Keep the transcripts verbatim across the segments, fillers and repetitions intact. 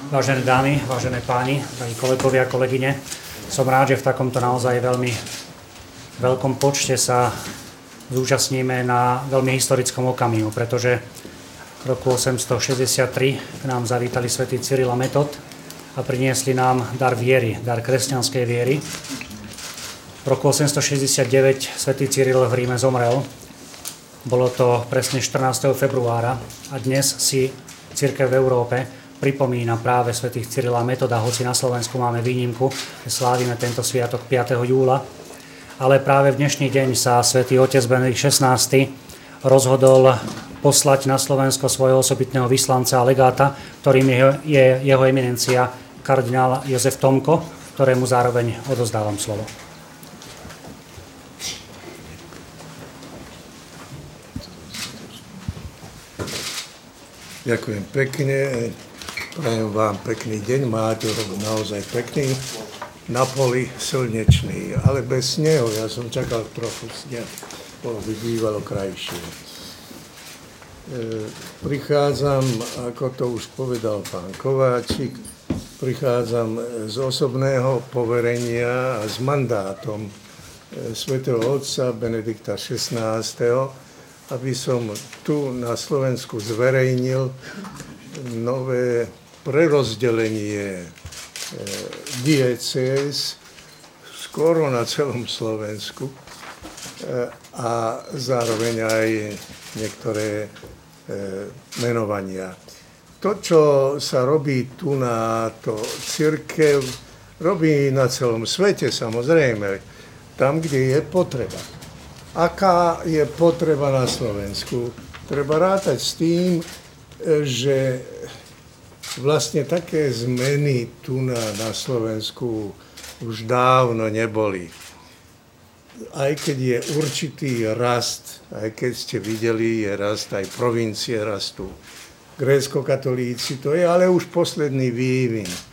Vážené dámy, vážené páni, drahí kolegovia a kolegyne, som rád, že v takomto naozaj veľmi veľkom počte sa zúčastníme na veľmi historickom okamihu, pretože v roku osemstošesťdesiattri k nám zavítali svätý Cyril a Metod a priniesli nám dar viery, dar kresťanskej viery. V roku osemstošesťdesiatdeväť svätý Cyril v Ríme zomrel. Bolo to presne štrnásteho februára a dnes si cirkev v Európe pripomína práve svätých Cyrila a Metoda, hoci na Slovensku máme výnimku, že slávime tento sviatok piateho júla. Ale práve v dnešný deň sa svätý otec Benedikt šestnásty rozhodol poslať na Slovensko svojho osobitného vyslanca a legáta, ktorým je, je jeho eminencia kardinál Jozef Tomko, ktorému zároveň odozdávam slovo. Ďakujem pekne, prajem vám pekný deň, máte rok naozaj pekný, na poli slnečný, ale bez snehu, ja som čakal trochu sneh, bolo by bývalo krajšie. E, prichádzam, ako to už povedal pán Kováčik, prichádzam z osobného poverenia a s mandátom svätého otca Benedikta šestnásteho, aby som tu na Slovensku zverejnil nové prerozdelenie diecéz skoro na celom Slovensku a zároveň aj niektoré menovania. To, čo sa robí tu na to cirkev, robí na celom svete samozrejme, tam, kde je potreba. Aká je potreba na Slovensku? Treba rátať s tým, že vlastne také zmeny tu na, na Slovensku už dávno neboli. Aj keď je určitý rast, aj keď ste videli, je rast, aj provincie rastú. Grécko-katolíci, to je ale už posledný vývin. E,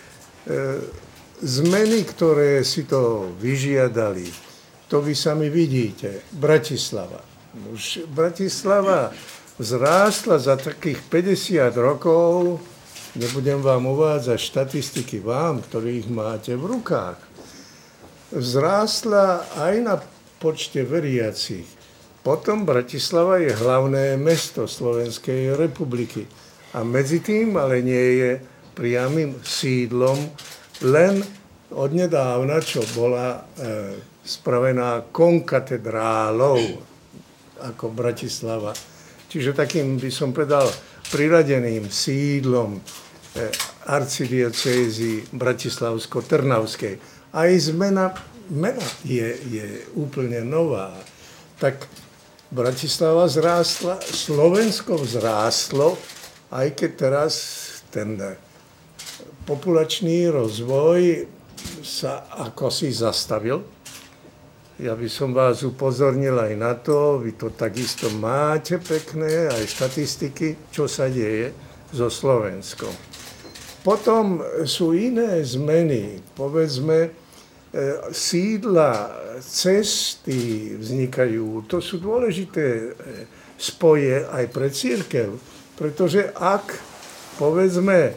zmeny, ktoré si to vyžiadali, to vy sami vidíte. Bratislava. Už Bratislava vzrástla za takých päťdesiat rokov, nebudem vám uvádzať štatistiky vám, ktorých máte v rukách, vzrástla aj na počte veriacich. Potom Bratislava je hlavné mesto Slovenskej republiky. A medzi tým ale nie je priamym sídlom len odnedávna, čo bola e, spravená konkatedrálou ako Bratislava. Čiže takým, by som povedal, priradeným sídlom e, arcidiecézy bratislavsko-trnavskej. Aj zmena mena je, je úplne nová. Tak Bratislava zrástla, Slovensko vzrástlo, aj keď teraz ten populačný rozvoj sa ako si zastavil. Ja by som vás upozornil aj na to, vy to takisto máte pekné, aj štatistiky, čo sa deje so Slovenskom. Potom sú iné zmeny, povedzme, sídla, cesty vznikajú, to sú dôležité spoje aj pre cirkev, pretože ak, povedzme,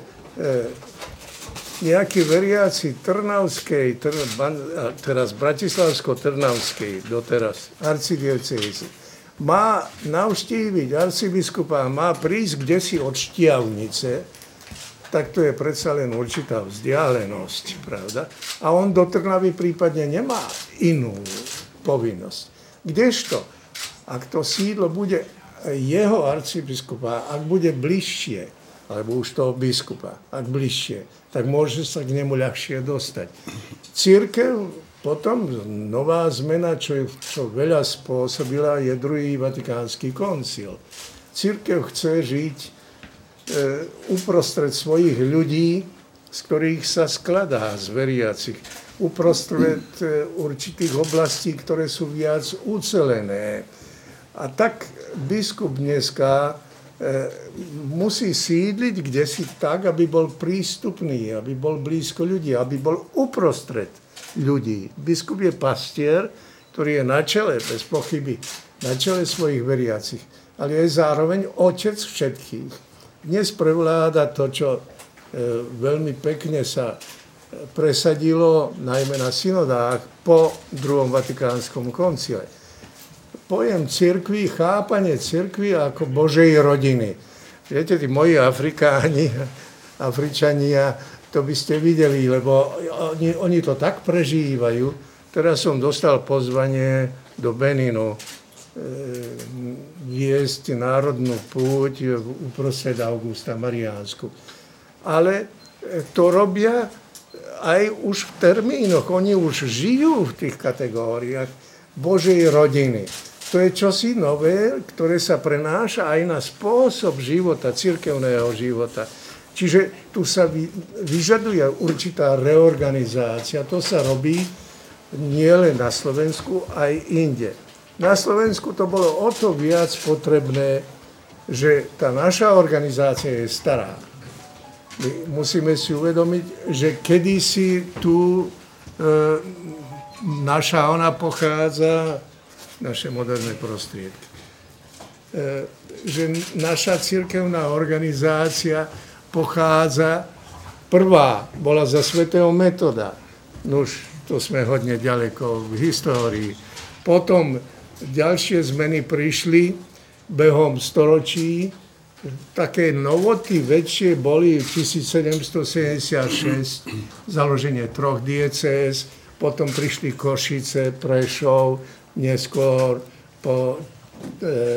nejakí veriaci Trnavskej, teraz Bratislavsko-Trnavskej, doteraz arcidiecézy, má navštíviť arcibiskupa, má prísť kdesi od Štiavnice, tak to je predsa len určitá vzdialenosť, pravda? A on do Trnavy prípadne nemá inú povinnosť. Kdežto, ak to sídlo bude jeho arcibiskupa, ak bude bližšie, alebo už toho biskupa, ak bližšie, tak môže sa k nemu ľahšie dostať. Cirkev potom, nová zmena, čo, čo veľa spôsobila, je druhý Vatikánsky koncil. Cirkev chce žiť e, uprostred svojich ľudí, z ktorých sa skladá z veriacich, uprostred e, určitých oblastí, ktoré sú viac ucelené. A tak biskup dneska musí sídliť kdesi tak, aby bol prístupný, aby bol blízko ľudí, aby bol uprostred ľudí. Biskup je pastier, ktorý je na čele, bez pochyby, na čele svojich veriacich, ale je zároveň otec všetkých. Dnes prevláda to, čo veľmi pekne sa presadilo, najmä na synodách, po druhom vatikánskom koncile. Pojem cirkvi, chápanie cirkvi ako Božej rodiny. Viete, tí moji Afrikáni, Afričania, to by ste videli, lebo oni, oni to tak prežívajú. Teraz som dostal pozvanie do Beninu, viesť národnú púť uprostred Augusta Mariánsku. Ale to robia aj už v termínoch. Oni už žijú v tých kategóriách Božej rodiny. To je čosi nové, ktoré sa prenáša aj na spôsob života, cirkevného života. Čiže tu sa vyžaduje určitá reorganizácia. To sa robí nielen na Slovensku, aj inde. Na Slovensku to bolo o to viac potrebné, že tá naša organizácia je stará. My musíme si uvedomiť, že kedysi tu e, naša ona pochádza, naše moderné prostriedky, e, že naša cirkevná organizácia pochádza, prvá bola za svätého Metoda. Nuž, to sme hodne ďaleko v histórii. Potom ďalšie zmeny prišli behom storočí. Také novoty väčšie boli v tisícsedemstosedemdesiatšesť, založenie troch diecéz, potom prišli Košice, Prešov, neskôr po, e,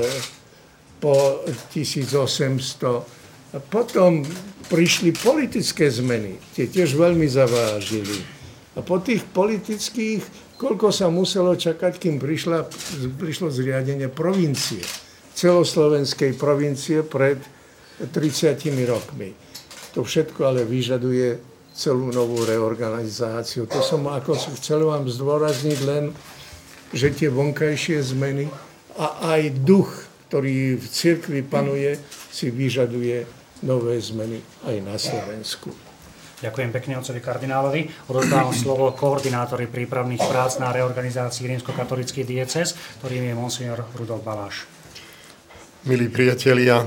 po tisícosemsto. A potom prišli politické zmeny, tie tiež veľmi zavážili. A po tých politických, koľko sa muselo čakať, kým prišla, prišlo zriadenie provincie, celoslovenskej provincie pred tridsiatimi rokmi. To všetko ale vyžaduje celú novú reorganizáciu. To som ako chcel vám zdôrazniť len, že tie vonkajšie zmeny a aj duch, ktorý v cirkvi panuje, si vyžaduje nové zmeny aj na Slovensku. Ďakujem pekne otcovi kardinálovi. Odozdávam slovo koordinátorovi prípravných prác na reorganizácii rímskokatolíckych diecéz, ktorým je monsignor Rudolf Baláš. Milí priatelia,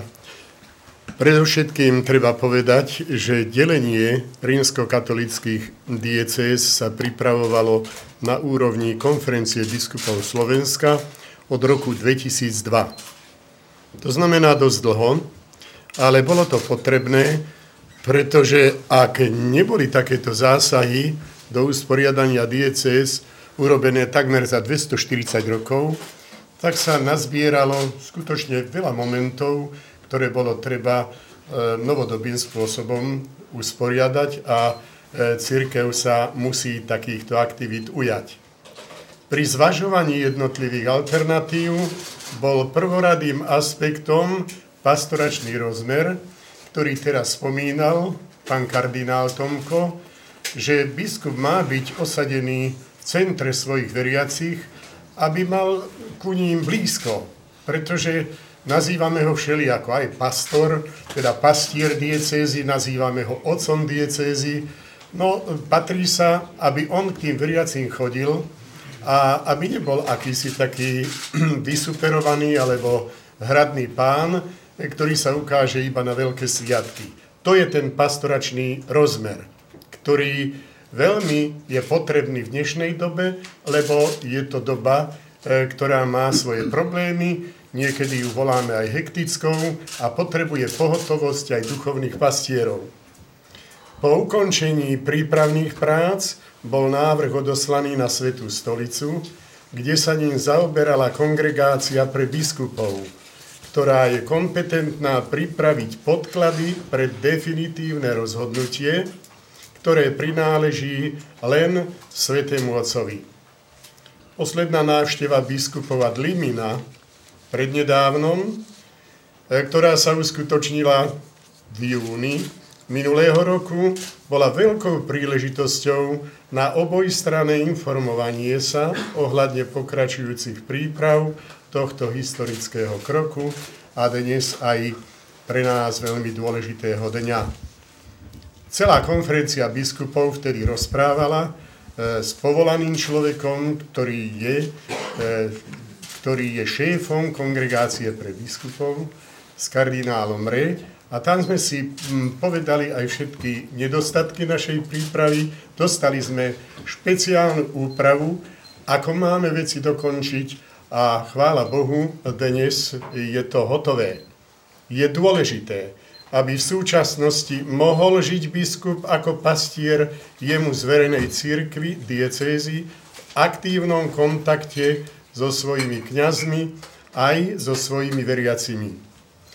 predovšetkým treba povedať, že delenie rímskokatolíckych diecéz sa pripravovalo na úrovni Konferencie biskupov Slovenska od roku dvetisícdva. To znamená dosť dlho, ale bolo to potrebné, pretože ak neboli takéto zásahy do usporiadania diecéz urobené takmer za dvestoštyridsať rokov, tak sa nazbieralo skutočne veľa momentov, ktoré bolo treba novodobým spôsobom usporiadať a cirkev sa musí takýchto aktivít ujať. Pri zvažovaní jednotlivých alternatív bol prvoradým aspektom pastoračný rozmer, ktorý teraz spomínal pán kardinál Tomko, že biskup má byť osadený v centre svojich veriacich, aby mal ku ním blízko, pretože nazývame ho všelijako aj pastor, teda pastier diecézy, nazývame ho otcom diecézy. No, patrí sa, aby on k tým veriacím chodil a aby nebol akýsi taký vysuperovaný alebo hradný pán, ktorý sa ukáže iba na veľké sviatky. To je ten pastoračný rozmer, ktorý veľmi je potrebný v dnešnej dobe, lebo je to doba, ktorá má svoje problémy, niekedy ju voláme aj hektickou a potrebuje pohotovosť aj duchovných pastierov. Po ukončení prípravných prác bol návrh odoslaný na Svätú stolicu, kde sa ním zaoberala kongregácia pre biskupov, ktorá je kompetentná pripraviť podklady pre definitívne rozhodnutie, ktoré prináleží len Svätému Otcovi. Posledná návšteva biskupova Dlimina prednedávnom, ktorá sa uskutočnila v júni minulého roku, bola veľkou príležitosťou na obojstranné informovanie sa ohľadne pokračujúcich príprav tohto historického kroku a dnes aj pre nás veľmi dôležitého dňa. Celá konferencia biskupov vtedy rozprávala e, s povolaným človekom, ktorý je, e, ktorý je šéfom kongregácie pre biskupov, s kardinálom Re, A tam sme si povedali aj všetky nedostatky našej prípravy. Dostali sme špeciálnu úpravu, ako máme veci dokončiť a chvála Bohu, dnes je to hotové. Je dôležité, aby v súčasnosti mohol žiť biskup ako pastier jemu zverenej cirkvi, diecézy, v aktívnom kontakte so svojimi kňazmi aj so svojimi veriacimi.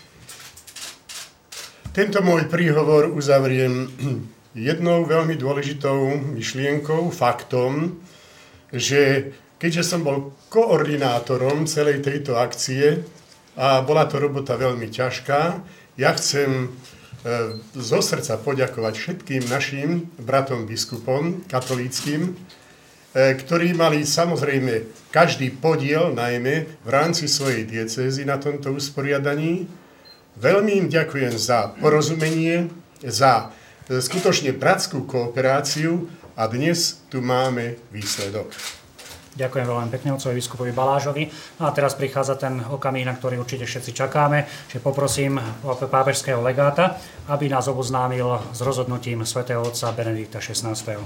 Tento môj príhovor uzavriem jednou veľmi dôležitou myšlienkou, faktom, že keďže som bol koordinátorom celej tejto akcie a bola to robota veľmi ťažká, ja chcem zo srdca poďakovať všetkým našim bratom biskupom katolíckym, ktorí mali samozrejme každý podiel, najmä v rámci svojej diecézy na tomto usporiadaní. Veľmi im ďakujem za porozumenie, za skutočne bratskú kooperáciu a dnes tu máme výsledok. Ďakujem veľmi pekne otcovi biskupovi Balážovi. No a teraz prichádza ten okamih, na ktorý určite všetci čakáme, že poprosím pápežského legáta, aby nás oboznámil s rozhodnutím svätého otca Benedikta šestnásteho.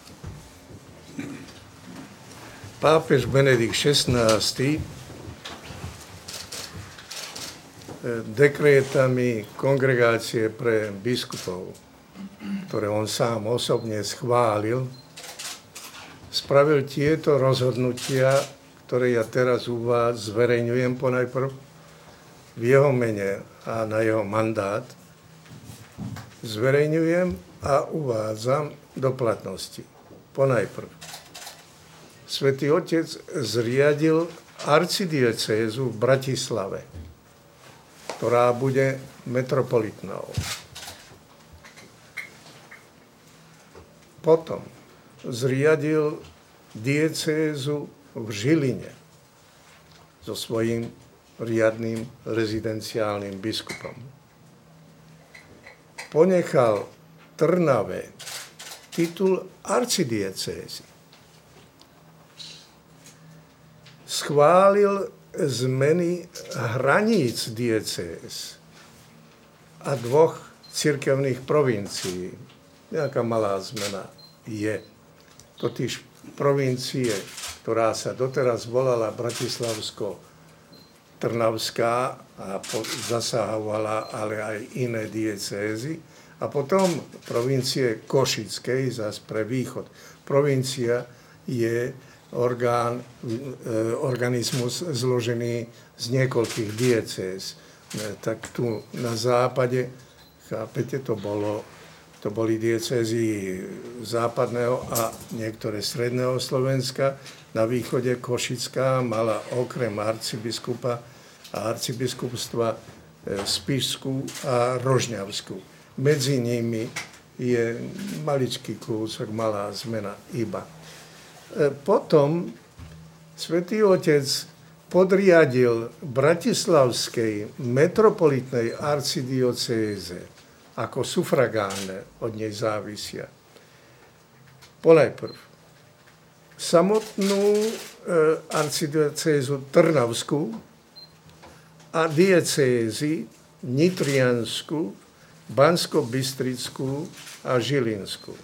Pápež Benedikt šestnásty dekrétami kongregácie pre biskupov, ktoré on sám osobne schválil, spravil tieto rozhodnutia, ktoré ja teraz u vás zverejňujem ponajprv v jeho mene a na jeho mandát. Zverejňujem a uvádzam do platnosti. Ponajprv. Svätý Otec zriadil arcidiecézu v Bratislave, ktorá bude metropolitnou. Potom zriadil diecézu v Žiline so svojím riadnym rezidenciálnym biskupom. Ponechal Trnave titul arcidiecézy. Schválil zmeny hraníc diecéz a dvoch cirkevných provincií. Nejaká malá zmena je. Totiž provincie, ktorá sa doteraz volala Bratislavsko-Trnavská a zasahovala ale aj iné diecézy, a potom provincie Košickej, zase pre východ. Provincia je orgán, organizmus zložený z niekoľkých diecéz. Tak tu na západe, chápete, to bolo, to boli diecézy západného a niektoré stredného Slovenska. Na východe Košická mala okrem arcibiskupa a arcibiskupstva Spišskú a Rožňavskú. Medzi nimi je maličký kúsok, malá zmena iba. Potom Svätý Otec podriadil bratislavskej metropolitnej arcidiocéze ako sufragánne od nej závisia. Ponajprv samotnú e, arcidiocézu Trnavskú a diecézy Nitriansku, Banskobystrickú a Žilinskú.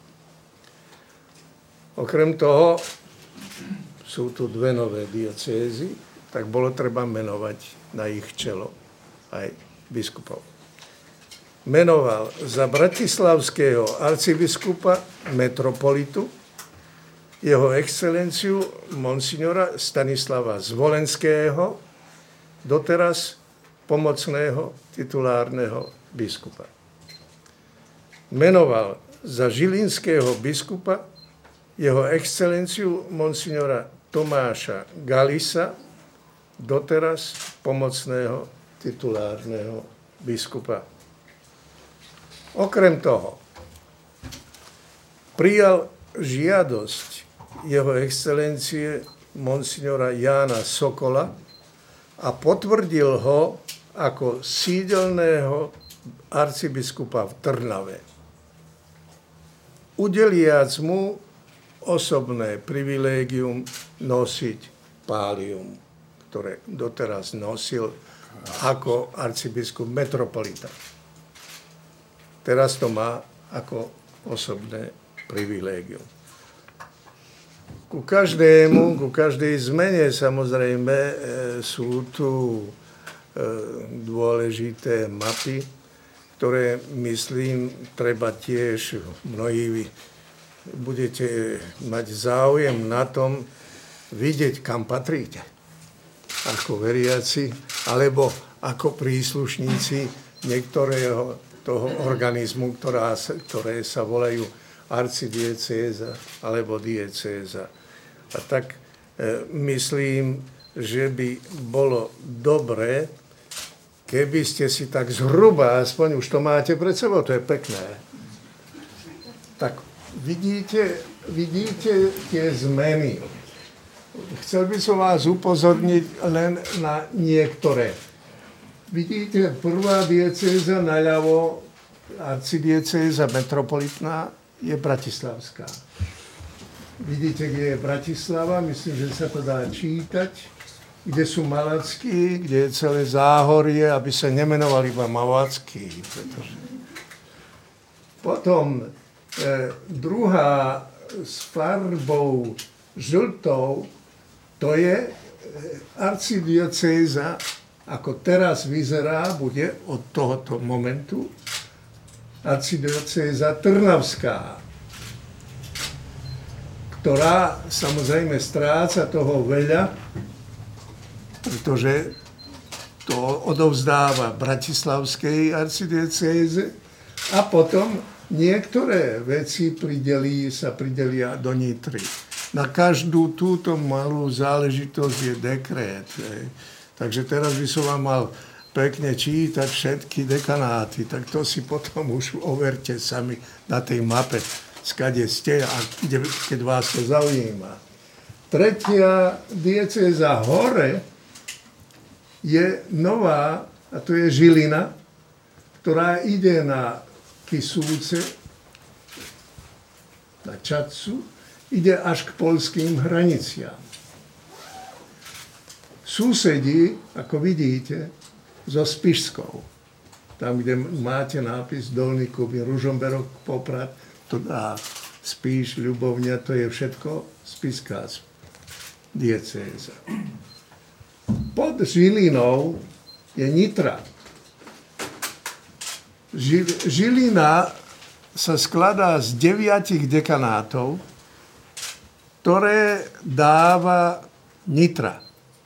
Okrem toho sú tu dve nové diecézy, tak bolo treba menovať na ich čelo aj biskupov. Menoval za bratislavského arcibiskupa metropolitu jeho excelenciu monsignora Stanislava Zvolenského, doteraz pomocného titulárneho biskupa. Menoval za žilinského biskupa jeho excelenciu monsignora Tomáša Galisa, doteraz pomocného titulárneho biskupa. Okrem toho prijal žiadosť jeho excelencie monsignora Jána Sokola a potvrdil ho ako sídelného arcibiskupa v Trnave, udeliac mu osobné privilégium nosiť pálium, ktoré doteraz nosil ako arcibiskup metropolita. teraz to má ako osobné privilégium. Ku každému, ku každej zmene samozrejme sú tu dôležité mapy, ktoré, myslím, treba tiež, mnohí budete mať záujem na tom vidieť, kam patríte. Ako veriaci, alebo ako príslušníci niektorého toho organizmu, ktorá, ktoré sa volajú arcidiecéza alebo diecéza. A tak e, myslím, že by bolo dobré, keby ste si tak zhruba, aspoň už to máte pred sebou, to je pekné, tak vidíte, vidíte tie zmeny. Chcel by som vás upozorniť len na niektoré. Vidíte, prvá diecéza naľavo, arcidiecéza metropolitná, je bratislavská. Vidíte, kde je Bratislava, myslím, že sa to dá čítať, kde sú Malacky, kde je celé Záhorie, aby sa nemenovali iba Malacky. Pretože... Potom e, druhá s farbou žltou, to je e, arcidiecéza, ako teraz vyzerá, bude od tohoto momentu arcidiecéza Trnavská, ktorá samozrejme stráca toho veľa, pretože to odovzdáva bratislavskej arcidiecéze a potom niektoré veci pridelí, sa pridelia do Nitry. Na každú túto malú záležitosť je dekrét. Takže teraz by som vám mal pekne čítať všetky dekanáty, tak to si potom už overte sami na tej mape, skade ste a keď vás to zaujíma. Tretia diecéza hore je nová, a to je Žilina, ktorá ide na Kisúce, na Čadcu, ide až k poľským hraniciam. Susedí, ako vidíte, so Spišskou. Tam, kde máte nápis Dolný Kubín, Ružomberok, Poprad, to dá Spiš, Ľubovňa, to je všetko spišská diecéza. Pod Žilinou je Nitra. Žilina sa skladá z deviatich dekanátov, ktoré dáva Nitra.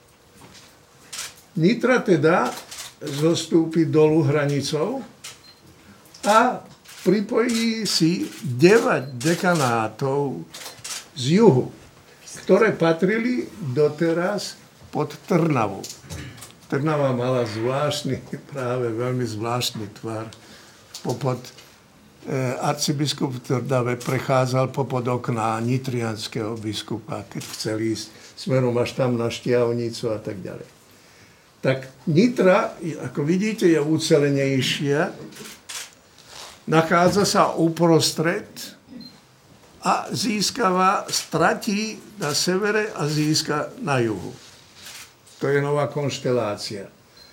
Nitra teda zostúpi dolu hranicou a pripojí si deväť dekanátov z juhu, ktoré patrili doteraz pod Trnavu. Trnava mala zvláštny, práve veľmi zvláštny tvar. Popod e, arcibiskup v Trnave prechádzal popod okna nitrianskeho biskupa, keď chcel ísť smerom až tam na Štiavnicu a tak ďalej. Tak Nitra, ako vidíte, je ucelenejšia, nachádza sa uprostred a získava, stratí na severe a získa na juhu. To je nová konštelácia.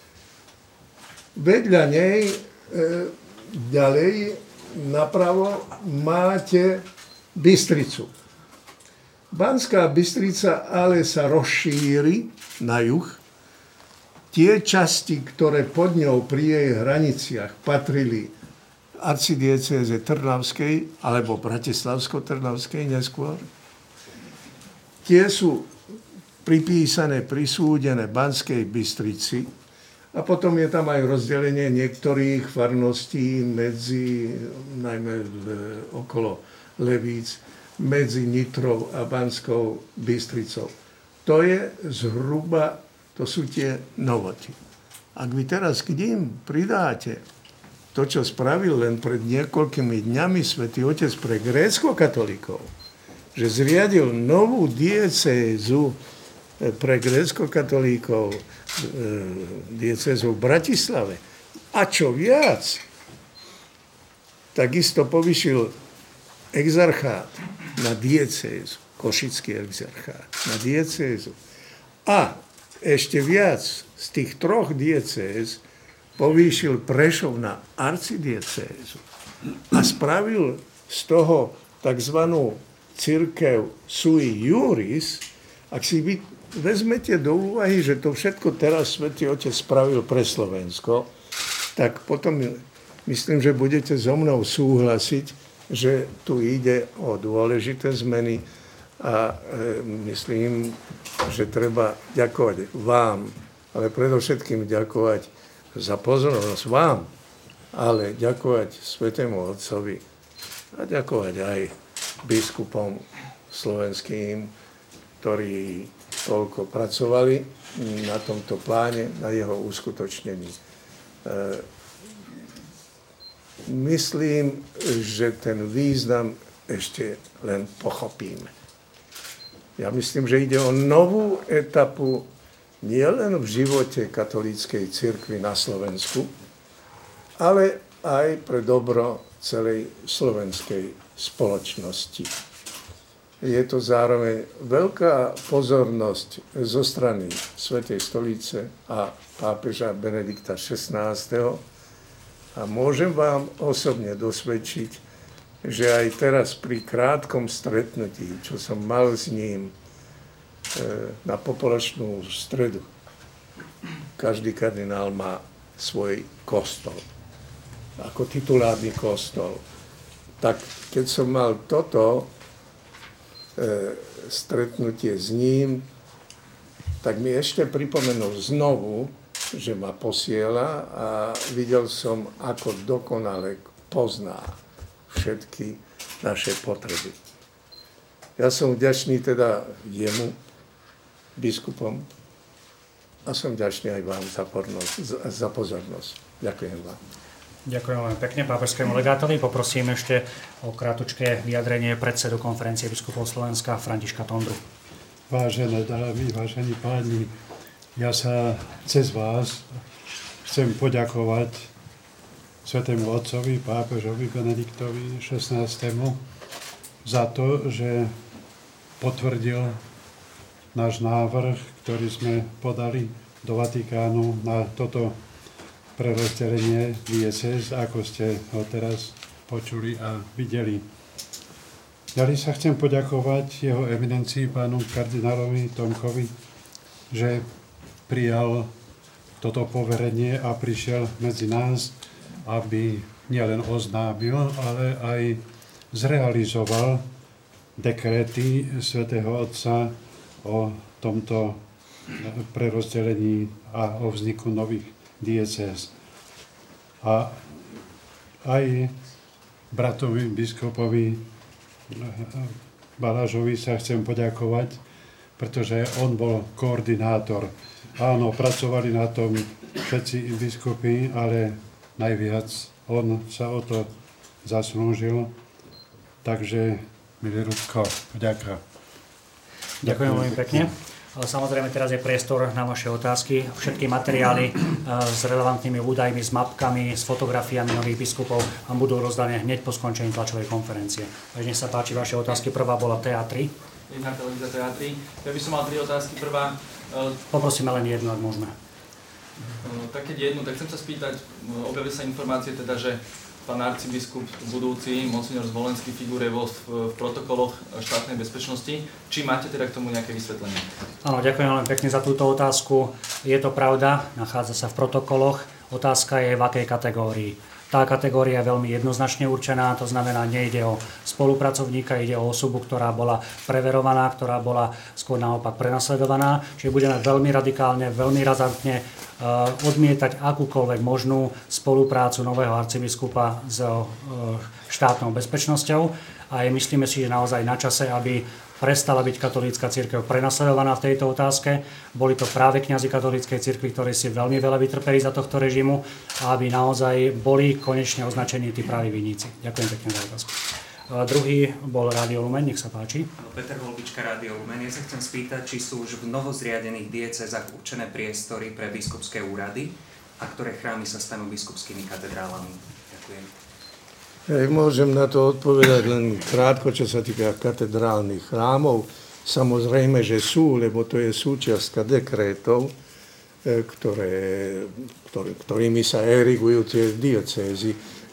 Vedľa nej, e, ďalej, napravo, máte Bystricu. Banská Bystrica ale sa rozšíri na juh. Tie časti, ktoré pod ňou pri jej hraniciach patrili arcidiecéze Trnavskej alebo Bratislavsko-Trnavskej neskôr, tie sú pripísané, prisúdené Banskej Bystrici a potom je tam aj rozdelenie niektorých farností medzi, najmä okolo Levíc, medzi Nitrou a Banskou Bystricou. To je zhruba, to sú tie novoty. Ak vy teraz k ním pridáte to, čo spravil len pred niekoľkými dňami Svätý Otec pre gréckokatolíkov, že zriadil novú diecézu pre gréckokatolíkov, diecézu v Bratislave. A čo viac, takisto povyšil exarchát na diecézu, košický exarchát, na diecézu. A ešte viac z tých troch diecéz povýšil Prešov na arcidiecézu. a spravil z toho takzvanú cirkev sui juris, ak si vy vezmete do úvahy, že to všetko teraz Svätý Otec spravil pre Slovensko, tak potom myslím, že budete so mnou súhlasiť, že tu ide o dôležité zmeny a e, myslím, že treba ďakovať vám, ale predovšetkým ďakovať za pozornosť vám, ale ďakovať Svätému Otcovi a ďakovať aj biskupom slovenským, ktorí toľko pracovali na tomto pláne, na jeho uskutočnení. E, myslím, že ten význam ešte len pochopíme. Ja myslím, že ide o novú etapu nielen v živote katolíckej cirkvi na Slovensku, ale aj pre dobro celej slovenskej spoločnosti. Je to zároveň veľká pozornosť zo strany Svätej stolice a pápeža Benedikta šestnásteho. A môžem vám osobne dosvedčiť, že aj teraz pri krátkom stretnutí, čo som mal s ním na popolačnú stredu, každý kardinál má svoj kostol, ako titulárny kostol. Tak keď som mal toto e, stretnutie s ním, tak mi ešte pripomenul znovu, že ma posiela a videl som, ako dokonale pozná všetky naše potreby. Ja som vďačný teda jemu, biskupom, a som vďačný aj vám za, pornosť, za pozornosť. Ďakujem vám. Ďakujem veľmi pekne pápežskému legátovi. Poprosím ešte o krátke vyjadrenie predsedu Konferencie biskupov Slovenska Františka Tondru. Vážené dámy, vážení páni, ja sa cez vás chcem poďakovať Svätému Otcovi, pápežovi Benediktovi šestnástemu za to, že potvrdil náš návrh, ktorý sme podali do Vatikánu na toto prerozdelenie diecéz, ako ste ho teraz počuli a videli. Ďalej sa chcem poďakovať jeho eminencii, pánu kardinálovi Tomkovi, že prijal toto poverenie a prišiel medzi nás, aby nielen oznámil, ale aj zrealizoval dekréty Svätého Otca o tomto prerozdelení a o vzniku nových diecéz. A aj bratovi biskupovi Balážovi sa chcem poďakovať, pretože on bol koordinátor. Áno, pracovali na tom všetci biskupy, ale najviac on sa o to zaslúžil. Takže, milý Rudko, ďakujem. Ďakujem veľmi pekne. Samozrejme, teraz je priestor na vaše otázky. Všetky materiály s relevantnými údajmi, s mapkami, s fotografiami nových biskupov vám budú rozdané hneď po skončení tlačovej konferencie. Takže nech sa páči vaše otázky. Prvá bola té á tri. Jedna televízia té á tri. Ja by som mal tri otázky. Prvá... Poprosíme len jednu, ak môžeme. Tak keď jednu, tak chcem sa spýtať, objavili sa informácie teda, že pán arcibiskup budúci, monsignor Zvolenský, figuruje vo, v, v protokoloch štátnej bezpečnosti. Či máte teda k tomu nejaké vysvetlenie? Áno, ďakujem veľmi pekne za túto otázku. Je to pravda, nachádza sa v protokoloch. Otázka je, v akej kategórii. Tá kategória je veľmi jednoznačne určená, to znamená, nejde o spolupracovníka, ide o osobu, ktorá bola preverovaná, ktorá bola skôr naopak prenasledovaná. Čiže budeme veľmi radikálne, veľmi razantne uh, odmietať akúkoľvek možnú spoluprácu nového arcibiskupa s uh, štátnou bezpečnosťou. A je, myslíme si, že naozaj na čase, aby prestala byť katolícka cirkev prenasledovaná v tejto otázke. Boli to práve kňazi katolíckej cirkvi, ktorí si veľmi veľa vytrpeli za tohto režimu a aby naozaj boli konečne označení tí praví vinníci. Ďakujem pekne za otázku. A druhý bol Rádio Lumen, nech sa páči. Peter Holubička, Rádio Lumen. Ja sa chcem spýtať, či sú už v novozriadených diecézach určené priestory pre biskupské úrady a ktoré chrámy sa stanú biskupskými katedrálami. Ďakujem. Ja môžem na to odpovedať len krátko, čo sa týka katedrálnych chrámov. Samozrejme, že sú, lebo to je súčiastka dekrétov, ktoré, ktorý, ktorými sa erigujú tie diecézy.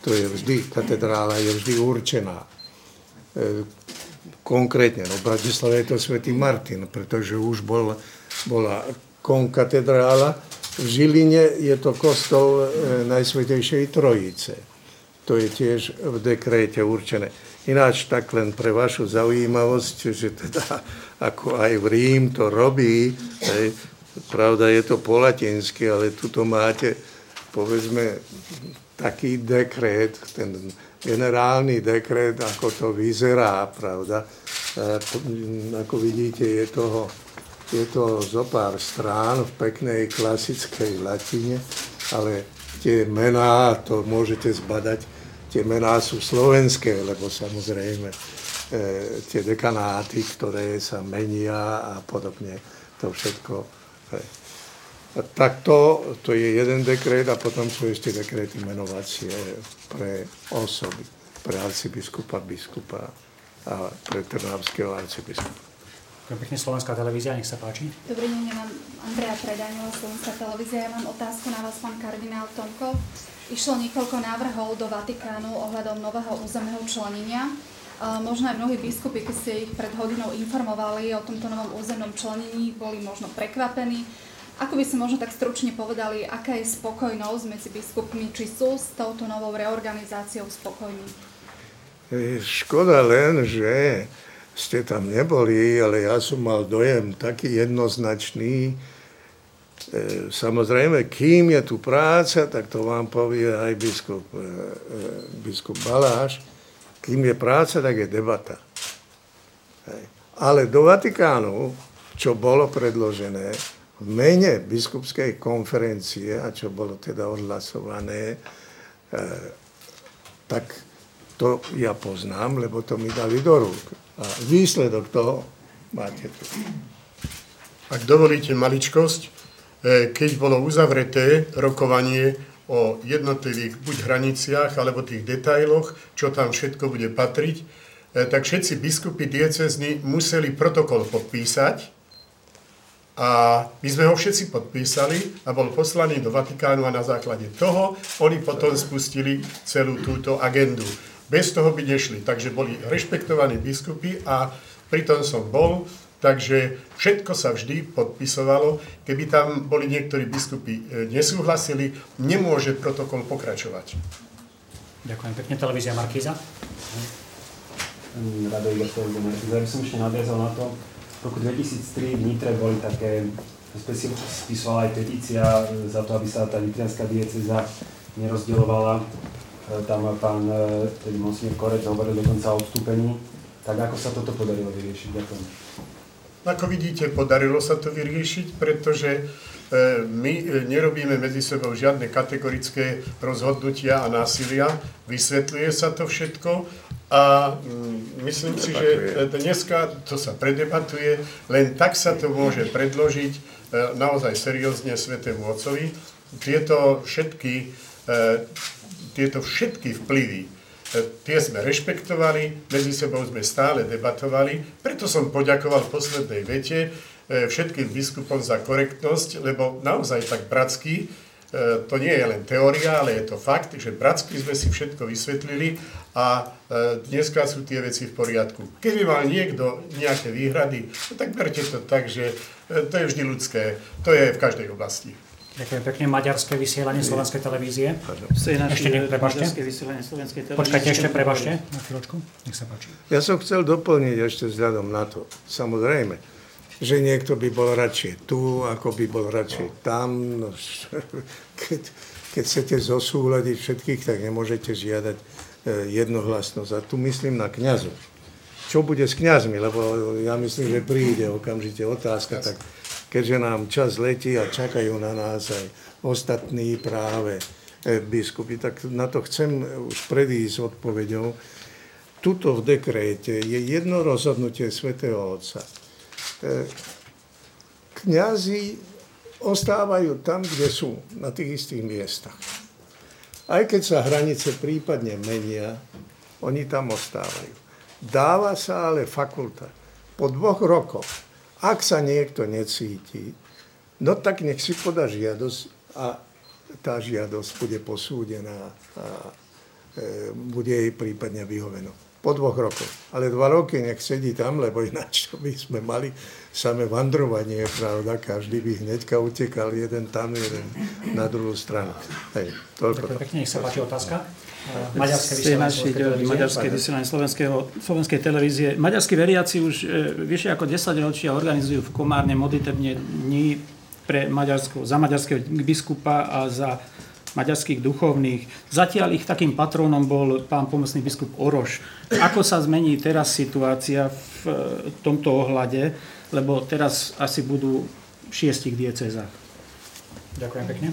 to je vždy, katedrála je vždy určená. E, konkrétne, no v Bratislave je to svätý Martin, pretože už bol, bola konkatedrála. V Žiline je to kostol e, Najsvätejšej Trojice. To je tiež v dekréte určené. Ináč tak len pre vašu zaujímavosť, že teda ako aj v Rím to robí, hej, pravda je to po latinsky, ale tuto máte, povedzme, taký dekrét, ten generálny dekrét, ako to vyzerá, pravda. E, ako vidíte, je toho, je to zo pár strán v peknej klasickej latine, ale tie mená, to môžete zbadať, tie mená sú slovenské, lebo samozrejme e, tie dekanáty, ktoré sa menia a podobne, to všetko. E, tak to, to je jeden dekret a potom sú ešte dekréty menovacie pre osoby, pre arcibiskupa, biskupa a pre trnavského arcibiskupa. Pekne, Slovenská televízia, nech sa páči. Dobrý deň, ja mám Andrea Predaňová, Slovenská televízia. Ja mám otázku na vás, pán kardinál Tomko. Išlo niekoľko návrhov do Vatikánu ohľadom nového územného členenia. Možno aj mnohí biskupy, keď ste ich pred hodinou informovali o tomto novom územnom členení, boli možno prekvapení. Ako by ste možno tak stručne povedali, aká je spokojnosť medzi biskupmi, či sú s touto novou reorganizáciou spokojní? Škoda len, že ste tam neboli, ale ja som mal dojem taký jednoznačný. E, samozrejme, kým je tu práca, tak to vám povie aj biskup, e, biskup Baláš. Kým je práca, tak je debata. Hej. Ale do Vatikánu, čo bolo predložené v mene biskupskej konferencie a čo bolo teda odhlasované, e, tak to ja poznám, lebo to mi dali do rúk. A výsledok toho máte tu. Ak dovolíte maličkosť, keď bolo uzavreté rokovanie o jednotlivých buď hraniciach, alebo tých detailoch, čo tam všetko bude patriť, tak všetci biskupy diecézni museli protokol podpísať a my sme ho všetci podpísali a bol poslaný do Vatikánu a na základe toho oni potom spustili celú túto agendu. Bez toho by nešli, takže boli rešpektovaní biskupy a pritom som bol, takže všetko sa vždy podpisovalo. Keby tam boli niektorí biskupy nesúhlasili, nemôže protokol pokračovať. Ďakujem pekne. Televízia Markíza. Rado Igor Televízia Markíza. Ja by som ešte nadviazal na to. V roku dvetisíctri v Nitre boli také, spisovala aj petícia za to, aby sa tá nitrianská diecéza nerozdeľovala. Tam pán tedy monsignor Korec hovoril dokonca o odstúpení. Tak ako sa toto podarilo vyriešiť? Ďakujem. Ako vidíte, podarilo sa to vyriešiť, pretože my nerobíme medzi sebou žiadne kategorické rozhodnutia a násilia. Vysvetľuje sa to všetko a myslím si, že dneska to sa predebatuje, len tak sa to môže predložiť naozaj seriózne Svätému Otcovi. Tieto všetky Tieto všetky vplyvy, tie sme rešpektovali, medzi sebou sme stále debatovali, preto som poďakoval v poslednej vete všetkým biskupom za korektnosť, lebo naozaj tak bratsky, to nie je len teória, ale je to fakt, že bratsky sme si všetko vysvetlili a dneska sú tie veci v poriadku. Keď by mal niekto nejaké výhrady, tak berte to tak, že to je vždy ľudské, to je v každej oblasti. Ďakujem pekne. Maďarské vysielanie Slovenskej televízie. Ešte nie, prebažte. Maďarské vysielanie Slovenskej televízie. Počkajte, ešte prebažte na chvíľočku. Nech sa páči. Ja som chcel doplniť ešte vzhľadom na to, samozrejme, že niekto by bol radšej tu, ako by bol radšej tam. No, keď, keď chcete zosúľadiť všetkých, tak nemôžete žiadať jednohlasnosť. A tu myslím na kňazov. Čo bude s kňazmi? Lebo ja myslím, že príde okamžite otázka, tak keďže nám čas letí a čakajú na nás aj ostatní práve biskupy, tak na to chcem už predísť odpoveďou. Tuto v dekréte je jedno rozhodnutie svätého Otca. Kňazi ostávajú tam, kde sú, na tých istých miestach. Aj keď sa hranice prípadne menia, oni tam ostávajú. Dáva sa ale fakulta. Po dvoch rokoch, ak sa niekto necíti, no tak nech si podá žiadosť a tá žiadosť bude posúdená bude jej prípadne vyhoveno. Po dvoch rokoch. Ale dva roky nech sedí tam, lebo ináč by sme mali samé vandrovanie, pravda, každý by hneďka utekal, jeden tam, jeden na druhú stranu. Hej, toľko. Ďakujem pekne, nech sa páči otázka. Maďarské vysielanie Maďarské vysielanie slovenskej televízie. Maďarskí veriaci už vyššie ako desať ročia organizujú v Komárne modlitebné dni pre Maďarsko, za maďarského biskupa a za maďarských duchovných. Zatiaľ ich takým patrónom bol pán pomocný biskup Oroš. Ako sa zmení teraz situácia v tomto ohľade, lebo teraz asi budú v šiestich diecézach? Ďakujem pekne.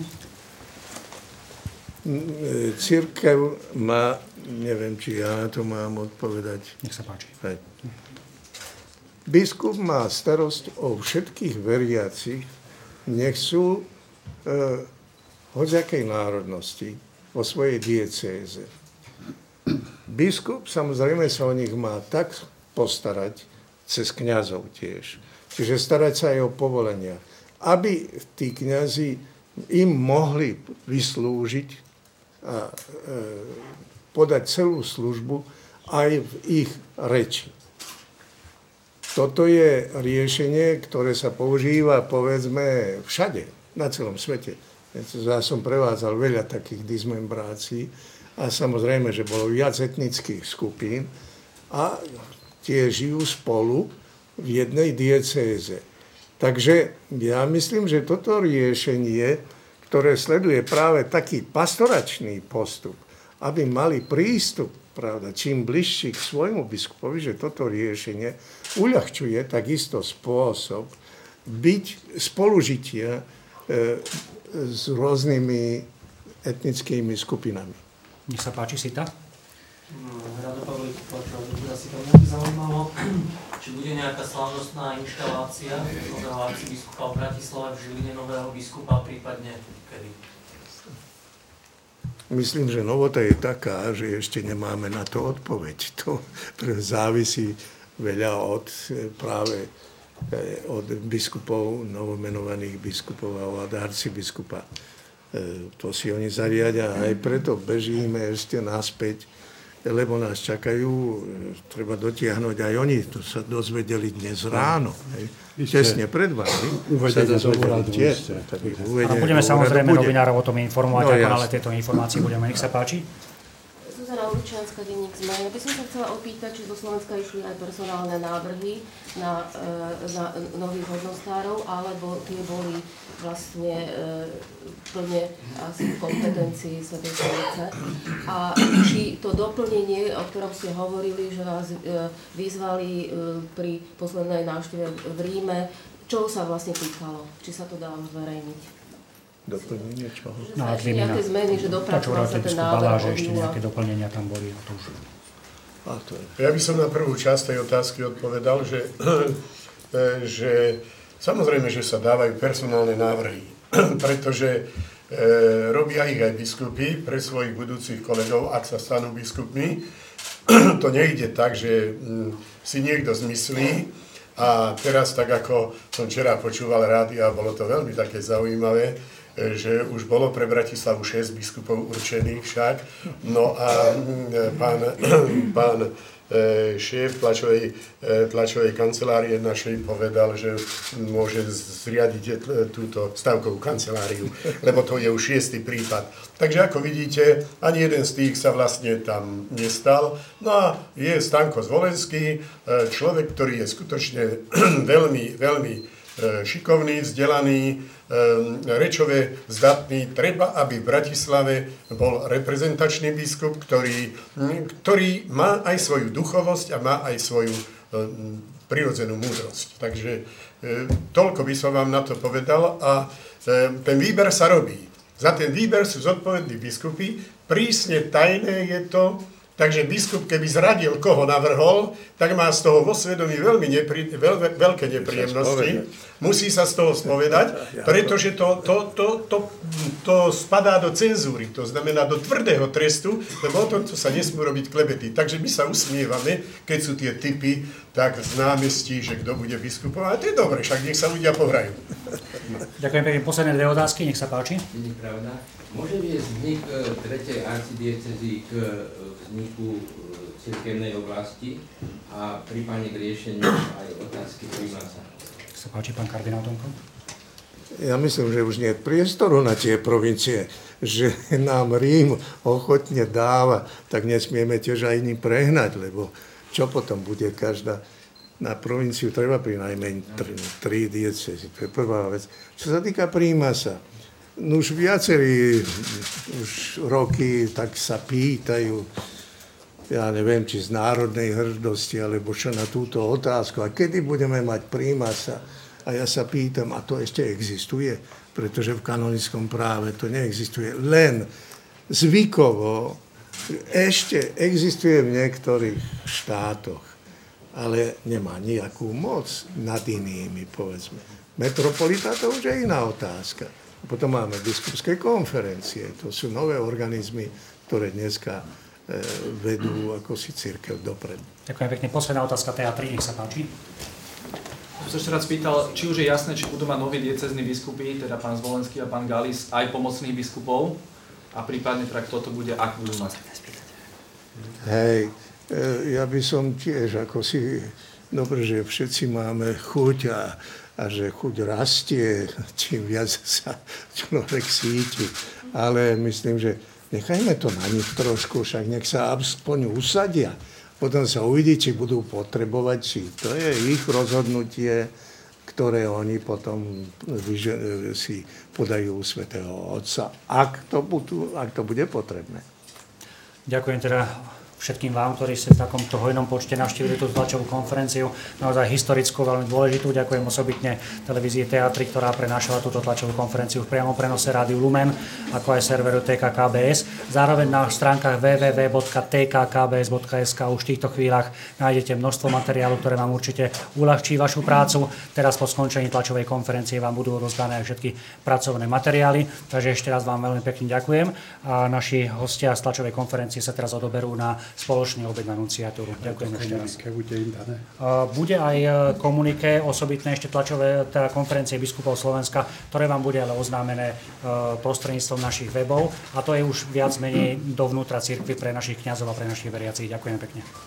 Cirkev má, neviem, či ja na to mám odpovedať. Nech sa páči. Hej. Biskup má starosť o všetkých veriacich, nech sú e, hodziakej národnosti vo svojej diecéze. Biskup samozrejme sa o nich má tak postarať, cez kňazov tiež. Čiže starať sa aj o povolenia, aby tí kňazi im mohli vyslúžiť a e, podať celú službu aj v ich reči. Toto je riešenie, ktoré sa používa, povedzme, všade, na celom svete. Ja som prevádzal veľa takých dismembrácií a samozrejme, že bolo viac etnických skupín a tie žijú spolu v jednej diecéze. Takže ja myslím, že toto riešenie, ktoré sleduje práve taký pastoračný postup, aby mali prístup, pravda, čím bližší k svojmu biskupovi, že toto riešenie uľahčuje takisto spôsob byť spolužitia e, s rôznymi etnickými skupinami. Nech sa páči, Sita. Rado Pavlík, asi to mňa zaujímalo, či bude nejaká slávnostná inštalácia nového arcibiskupa v Bratislave, v Žiline nového biskupa, prípadne kedy? Myslím, že novota je taká, že ešte nemáme na to odpoveď. To závisí veľa od práve od biskupov, novomenovaných biskupov a od arcibiskupa. To si oni zariadia a aj preto bežíme ešte naspäť, lebo nás čakajú, treba dotiahnuť aj oni, to sa dozvedeli dnes ráno, tesne pred vami, sa dozvedeli tie. Budeme samozrejme novinárov o tom informovať, no, ako ale tieto informácie budeme, nech sa páči. Zuzana Lučianska, denník zet em é. Ja by som sa chcela opýtať, či zo Slovenska išli aj personálne návrhy na, na nových hodnostárov, alebo tie boli vlastne plne asi v kompetencii Svätej Stolice. A či to doplnenie, o ktorom ste hovorili, že vás vyzvali pri poslednej návšteve v Ríme, čo sa vlastne týkalo? Či sa to dá zverejniť? Doplnenie čoho? No, ešte nejaké zmeny, že dopracoval sa ten návrh že ešte nejaké doplnenia tam boli. A to už... a to je. Ja by som na prvú časť tej otázky odpovedal, že, že samozrejme, že sa dávajú personálne návrhy, pretože e, robia ich aj biskupy pre svojich budúcich kolegov, ak sa stanú biskupmi. To nejde tak, že m, si niekto zmyslí a teraz tak, ako som včera počúval rádio a bolo to veľmi také zaujímavé, že už bolo pre Bratislavu šesť biskupov určených však. No a pán, pán šéf tlačovej, tlačovej kancelárie našej povedal, že môže zriadiť túto stavkovú kanceláriu, lebo to je už šiestý prípad. Takže ako vidíte, ani jeden z tých sa vlastne tam nestal. No a je Stanko Zvolenský, človek, ktorý je skutočne veľmi, veľmi šikovný, vzdelaný, rečové zdatný. Treba, aby v Bratislave bol reprezentačný biskup, ktorý, ktorý má aj svoju duchovosť a má aj svoju prirodzenú múdrosť. Takže toľko by som vám na to povedal. A ten výber sa robí. Za ten výber sú zodpovední biskupy. Prísne tajné je to. Takže biskup, keby zradil, koho navrhol, tak má z toho vo svedomí veľmi nepri, veľ, veľké nepríjemnosti. Musí sa z toho spovedať, pretože to, to, to, to, to spadá do cenzúry, to znamená do tvrdého trestu, lebo o tomto sa nesmú robiť klebety. Takže my sa usmievame, keď sú tie typy tak z námestí, že kto bude biskupom. A to je dobre, však nech sa ľudia pohrajú. Ďakujem pekne. Posledné dve otázky, nech sa páči. Nie je pravda. Môže viesť vznik tretej arcidiecezy k vzniku cirkevnej oblasti a prípadne k riešeniu aj otázky primása? Sa páči, pán kardinál Tomko? Ja myslím, že už nie je priestoru na tie provincie, že nám Rím ochotne dáva, tak nesmieme tiež aj iný prehnať, lebo čo potom bude každá na provinciu treba prinajmeň tri, tri diecézy, to je prvá vec. Čo sa týka prímasa, no už viacerí už roky tak sa pýtajú, ja neviem, či z národnej hrdosti, alebo čo na túto otázku, a kedy budeme mať prímasa? A ja sa pýtam, a to ešte existuje? Pretože v kanonickom práve to neexistuje. Len zvykovo ešte existuje v niektorých štátoch, ale nemá nejakú moc nad inými, povedzme. Metropolita to už je iná otázka. Potom máme biskupské konferencie, to sú nové organizmy, ktoré dneska e, vedú ako si cirkev dopredu. Ďakujem pekne. Posledná otázka té á tri, nech sa páči. Som sa ešte raz spýtal, či už je jasné, či budú mať noví diecézni biskupy, teda pán Zvolenský a pán Galis, aj pomocných biskupov a prípadne teda kto to bude, ak budú mať. Hej, ja by som tiež ako si, dobre, že všetci máme chuť a, a že chuť rastie, čím viac sa človek síti, ale myslím, že nechajme to na nich trošku, však nech sa aspoň usadia. Potom sa uvidí, či budú potrebovať, či to je ich rozhodnutie, ktoré oni potom si podajú svätého Otca, ak to, budú, ak to bude potrebné. Ďakujem teda všetkým vám, ktorí ste v takomto hojnom počte navštívili túto tlačovú konferenciu, naozaj historickú, veľmi dôležitú. Ďakujem osobitne televízii té á tri, ktorá prenášala túto tlačovú konferenciu v priamom prenose Rádiu Lumen, ako aj serveru té ká ká bé es. Zároveň na stránkach w w w bodka t k k b s bodka s k už v týchto chvíľach nájdete množstvo materiálu, ktoré vám určite uľahčí vašu prácu. Teraz po skončení tlačovej konferencie vám budú rozdané aj všetky pracovné materiály. Takže ešte raz vám veľmi pekne ďakujem. A naši hostia z tlačovej konferencie sa teraz odoberú na spoločný obed na nunciatúru. Ďakujem ešte raz. Bude aj komuniké, osobitné ešte tlačové teda konferencie biskupov Slovenska, ktoré vám bude ale oznámené prostredníctvom našich webov a to je už viac menej dovnútra cirkvi pre našich kňazov a pre našich veriacich. Ďakujem pekne.